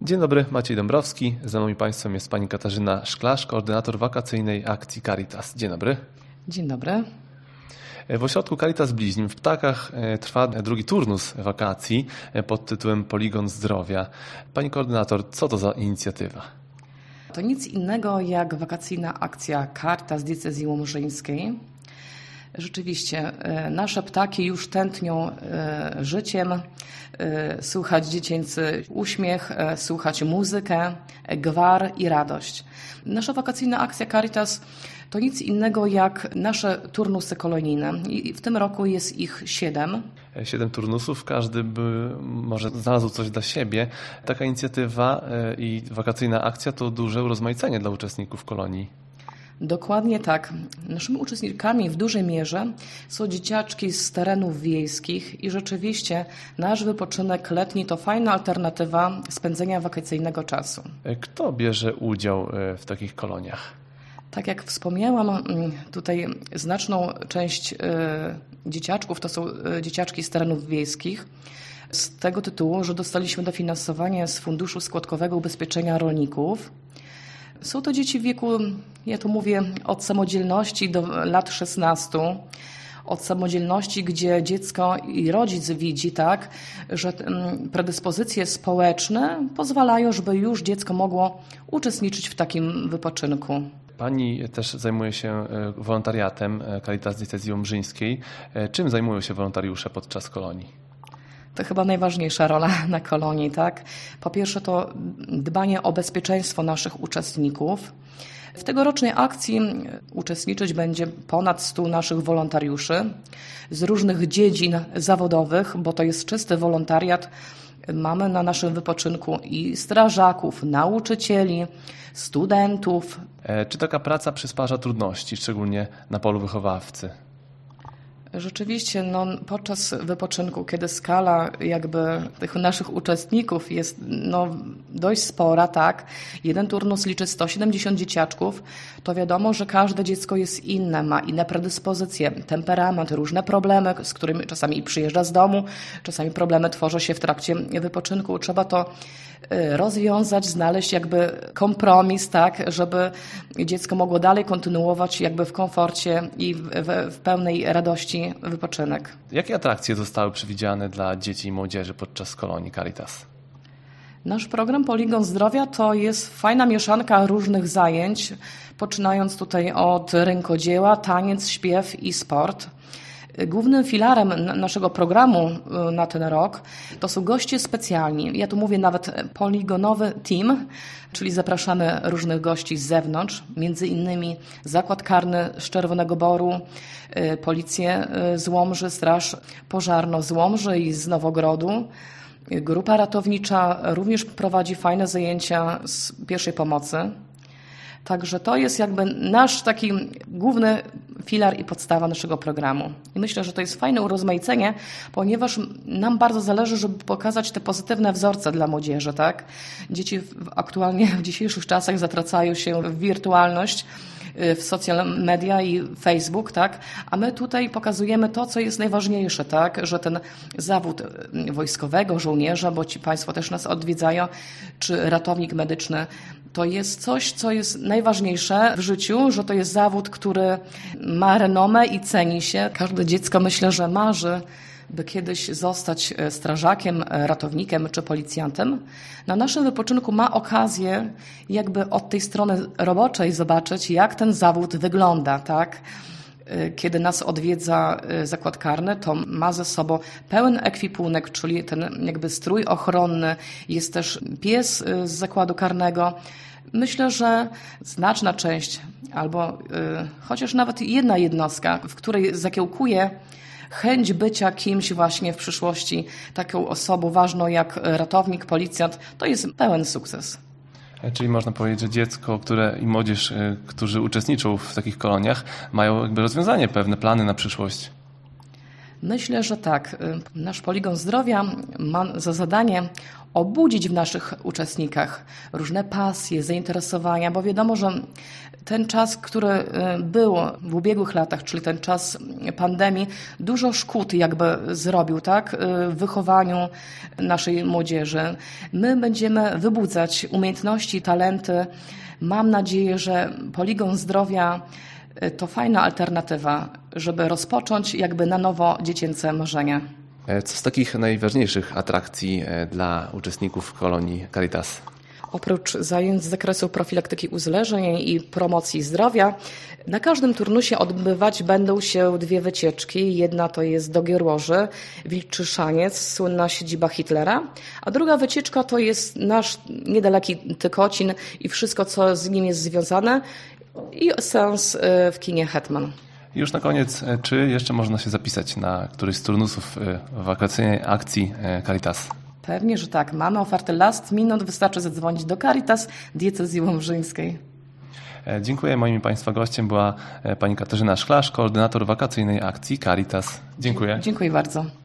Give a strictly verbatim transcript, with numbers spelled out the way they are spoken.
Dzień dobry, Maciej Dąbrowski. Ze mną i Państwem jest Pani Katarzyna Szklarz, koordynator wakacyjnej akcji Caritas. Dzień dobry. Dzień dobry. W ośrodku Caritas Bliźnim w Ptakach trwa drugi turnus wakacji pod tytułem Poligon Zdrowia. Pani koordynator, co to za inicjatywa? To nic innego jak wakacyjna akcja Caritas Diecezji Łomżyńskiej. Rzeczywiście, nasze ptaki już tętnią życiem, słuchać dziecięcy uśmiech, słuchać muzykę, gwar i radość. Nasza wakacyjna akcja Caritas to nic innego jak nasze turnusy kolonijne i w tym roku jest ich siedem. Siedem turnusów, każdy by może znalazł coś dla siebie. Taka inicjatywa i wakacyjna akcja to duże urozmaicenie dla uczestników kolonii. Dokładnie tak. Naszymi uczestnikami w dużej mierze są dzieciaczki z terenów wiejskich i rzeczywiście nasz wypoczynek letni to fajna alternatywa spędzenia wakacyjnego czasu. Kto bierze udział w takich koloniach? Tak jak wspomniałam, tutaj znaczną część dzieciaczków to są dzieciaczki z terenów wiejskich. Z tego tytułu, że dostaliśmy dofinansowanie z Funduszu Składkowego Ubezpieczenia Rolników. Są to dzieci w wieku, ja tu mówię, od samodzielności do lat szesnastu. Od samodzielności, gdzie dziecko i rodzic widzi, tak, że predyspozycje społeczne pozwalają, żeby już dziecko mogło uczestniczyć w takim wypoczynku. Pani też zajmuje się wolontariatem Caritas Diecezji Łomżyńskiej. Czym zajmują się wolontariusze podczas kolonii? To chyba najważniejsza rola na kolonii, tak? Po pierwsze to dbanie o bezpieczeństwo naszych uczestników. W tegorocznej akcji uczestniczyć będzie ponad stu naszych wolontariuszy z różnych dziedzin zawodowych, bo to jest czysty wolontariat. Mamy na naszym wypoczynku i strażaków, nauczycieli, studentów. Czy taka praca przysparza trudności, szczególnie na polu wychowawcy? Rzeczywiście, no, podczas wypoczynku, kiedy skala jakby tych naszych uczestników jest no, dość spora, tak, jeden turnus liczy sto siedemdziesiąt dzieciaczków, to wiadomo, że każde dziecko jest inne, ma inne predyspozycje, temperament, różne problemy, z którymi czasami przyjeżdża z domu, czasami problemy tworzą się w trakcie wypoczynku. Trzeba to rozwiązać, znaleźć jakby kompromis, tak, żeby dziecko mogło dalej kontynuować jakby w komforcie i w, w, w pełnej radości wypoczynek. Jakie atrakcje zostały przewidziane dla dzieci i młodzieży podczas kolonii Caritas? Nasz program Poligon Zdrowia to jest fajna mieszanka różnych zajęć, poczynając tutaj od rękodzieła, taniec, śpiew i sport. Głównym filarem naszego programu na ten rok to są goście specjalni. Ja tu mówię nawet poligonowy team, czyli zapraszamy różnych gości z zewnątrz, między innymi Zakład Karny z Czerwonego Boru, Policję z Łomży, Straż Pożarną z Łomży i z Nowogrodu. Grupa ratownicza również prowadzi fajne zajęcia z pierwszej pomocy. Także to jest jakby nasz taki główny filar i podstawa naszego programu. I myślę, że to jest fajne urozmaicenie, ponieważ nam bardzo zależy, żeby pokazać te pozytywne wzorce dla młodzieży, tak? Dzieci aktualnie w dzisiejszych czasach zatracają się w wirtualność, w social media i Facebook, tak? A my tutaj pokazujemy to, co jest najważniejsze, tak? Że ten zawód wojskowego, żołnierza, bo ci Państwo też nas odwiedzają, czy ratownik medyczny, to jest coś, co jest najważniejsze w życiu, że to jest zawód, który ma renomę i ceni się. Każde dziecko, myślę, że marzy, by kiedyś zostać strażakiem, ratownikiem czy policjantem. Na naszym wypoczynku ma okazję jakby od tej strony roboczej zobaczyć, jak ten zawód wygląda, tak? Kiedy nas odwiedza zakład karny, to ma ze sobą pełen ekwipunek, czyli ten jakby strój ochronny, jest też pies z zakładu karnego. Myślę, że znaczna część albo y, chociaż nawet jedna jednostka, w której zakiełkuje chęć bycia kimś właśnie w przyszłości, taką osobą ważną jak ratownik, policjant, to jest pełen sukces. Czyli można powiedzieć, że dziecko, które i młodzież, którzy uczestniczą w takich koloniach, mają jakby rozwiązanie, pewne plany na przyszłość. Myślę, że tak. Nasz Poligon Zdrowia ma za zadanie obudzić w naszych uczestnikach różne pasje, zainteresowania, bo wiadomo, że ten czas, który był w ubiegłych latach, czyli ten czas pandemii, dużo szkód jakby zrobił, tak, w wychowaniu naszej młodzieży. My będziemy wybudzać umiejętności, talenty. Mam nadzieję, że Poligon Zdrowia to fajna alternatywa, żeby rozpocząć jakby na nowo dziecięce marzenia. Co z takich najważniejszych atrakcji dla uczestników kolonii Caritas? Oprócz zajęć z zakresu profilaktyki uzależnień i promocji zdrowia, na każdym turnusie odbywać będą się dwie wycieczki. Jedna to jest do Gierłoży, Wilczy Szaniec, słynna siedziba Hitlera, a druga wycieczka to jest nasz niedaleki Tykocin i wszystko, co z nim jest związane, i seans w kinie Hetman. Już na koniec, czy jeszcze można się zapisać na któryś z turnusów wakacyjnej akcji Caritas? Pewnie, że tak. Mamy ofertę last minute, wystarczy zadzwonić do Caritas Diecezji Łomżyńskiej. Dziękuję. Moim Państwa gościem była pani Katarzyna Szklarz, koordynator wakacyjnej akcji Caritas. Dziękuję. Dziękuję bardzo.